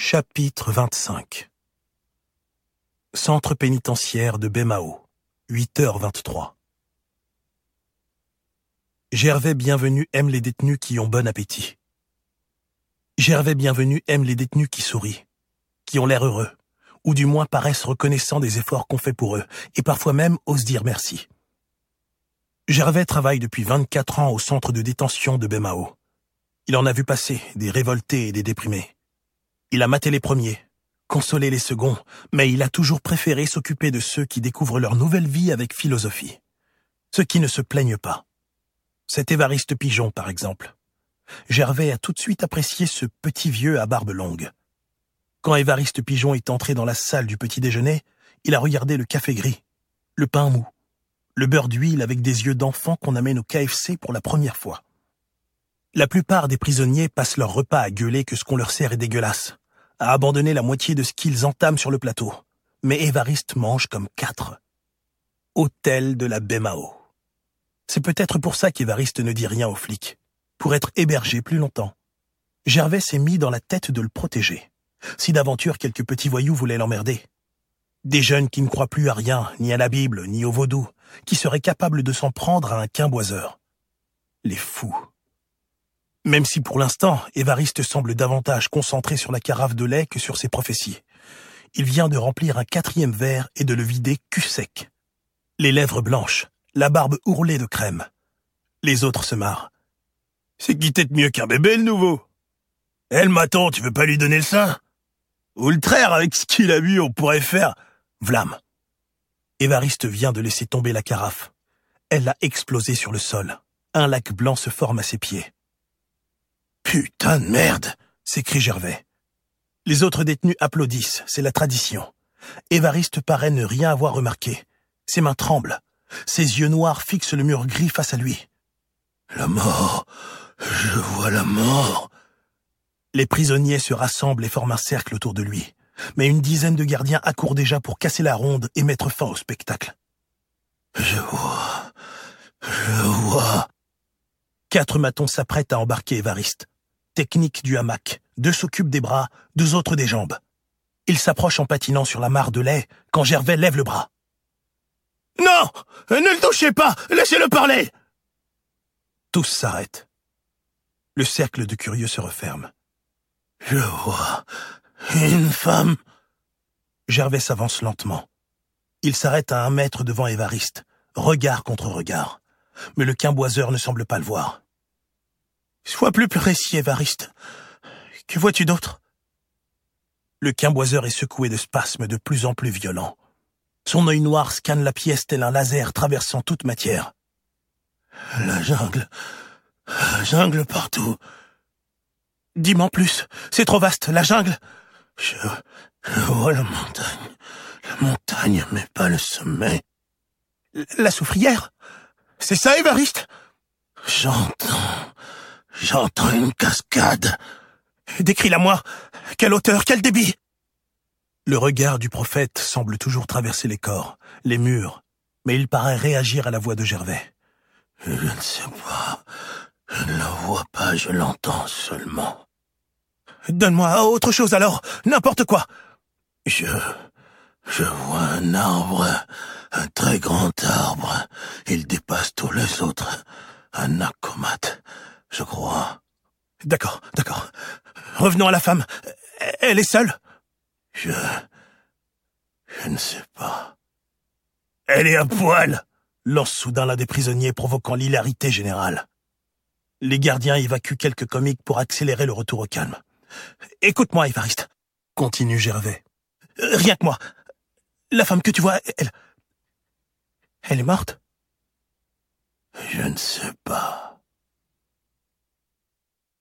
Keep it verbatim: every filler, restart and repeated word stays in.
Chapitre vingt-cinq. Centre pénitentiaire de Baie-Mahault, huit heures vingt-trois. Gervais Bienvenu aime les détenus qui ont bon appétit. Gervais Bienvenu aime les détenus qui sourient, qui ont l'air heureux, ou du moins paraissent reconnaissants des efforts qu'on fait pour eux, et parfois même osent dire merci. Gervais travaille depuis vingt-quatre ans au centre de détention de Baie-Mahault. Il en a vu passer des révoltés et des déprimés. Il a maté les premiers, consolé les seconds, mais il a toujours préféré s'occuper de ceux qui découvrent leur nouvelle vie avec philosophie. Ceux qui ne se plaignent pas. C'est Évariste Pigeon, par exemple. Gervais a tout de suite apprécié ce petit vieux à barbe longue. Quand Évariste Pigeon est entré dans la salle du petit déjeuner, il a regardé le café gris, le pain mou, le beurre d'huile avec des yeux d'enfant qu'on amène au K F C pour la première fois. La plupart des prisonniers passent leur repas à gueuler que ce qu'on leur sert est dégueulasse, à abandonner la moitié de ce qu'ils entament sur le plateau. Mais Évariste mange comme quatre. Hôtel de la Baie-Mahault. C'est peut-être pour ça qu'Évariste ne dit rien aux flics, pour être hébergé plus longtemps. Gervais s'est mis dans la tête de le protéger, si d'aventure quelques petits voyous voulaient l'emmerder. Des jeunes qui ne croient plus à rien, ni à la Bible, ni au vaudou, qui seraient capables de s'en prendre à un quimboiseur. Les fous. Même si pour l'instant, Évariste semble davantage concentré sur la carafe de lait que sur ses prophéties. Il vient de remplir un quatrième verre et de le vider cul sec. Les lèvres blanches, la barbe ourlée de crème. Les autres se marrent. C'est qui t'être mieux qu'un bébé, le nouveau? Eh, le maton, tu veux pas lui donner le sein? Ou le traire avec ce qu'il a bu, on pourrait faire... Vlam. Évariste vient de laisser tomber la carafe. Elle a explosé sur le sol. Un lac blanc se forme à ses pieds. Putain de merde, s'écrie Gervais. Les autres détenus applaudissent, c'est la tradition. Évariste paraît ne rien avoir remarqué. Ses mains tremblent. Ses yeux noirs fixent le mur gris face à lui. La mort, je vois la mort. Les prisonniers se rassemblent et forment un cercle autour de lui. Mais une dizaine de gardiens accourent déjà pour casser la ronde et mettre fin au spectacle. Je vois, je vois. Quatre matons s'apprêtent à embarquer Évariste. Technique du hamac. Deux s'occupent des bras, deux autres des jambes. Ils s'approchent en patinant sur la mare de lait quand Gervais lève le bras. « Non! Ne le touchez pas! Laissez-le parler !» Tous s'arrêtent. Le cercle de curieux se referme. « Je vois une femme. » Gervais s'avance lentement. Il s'arrête à un mètre devant Évariste, regard contre regard. Mais le quimboiseur ne semble pas le voir. « Sois plus précis, Évariste. Que vois-tu d'autre ?» Le quimboiseur est secoué de spasmes de plus en plus violents. Son œil noir scanne la pièce tel un laser traversant toute matière. « La jungle. La jungle partout. »« Dis-m'en plus. C'est trop vaste, la jungle. »« Je, je vois la montagne. La montagne, mais pas le sommet. »« La soufrière. C'est ça, Évariste ?»« J'entends. J'entends une cascade. »« Décris-la-moi. Quelle hauteur, quel débit ?» Le regard du prophète semble toujours traverser les corps, les murs, mais il paraît réagir à la voix de Gervais. « Je ne sais pas. Je ne la vois pas, je l'entends seulement. »« Donne-moi autre chose alors, n'importe quoi. »« Je... je vois un arbre, un très grand arbre. Il dépasse tous les autres. Un acomate, je crois. »« D'accord, d'accord. Revenons à la femme. Elle est seule ? » Je... je ne sais pas. « Elle est à poil !» lance soudain l'un des prisonniers, provoquant l'hilarité générale. Les gardiens évacuent quelques comiques pour accélérer le retour au calme. « Écoute-moi, Évariste, » continue Gervais. « Rien que moi. La femme que tu vois, elle... elle est morte ?»« Je ne sais pas. »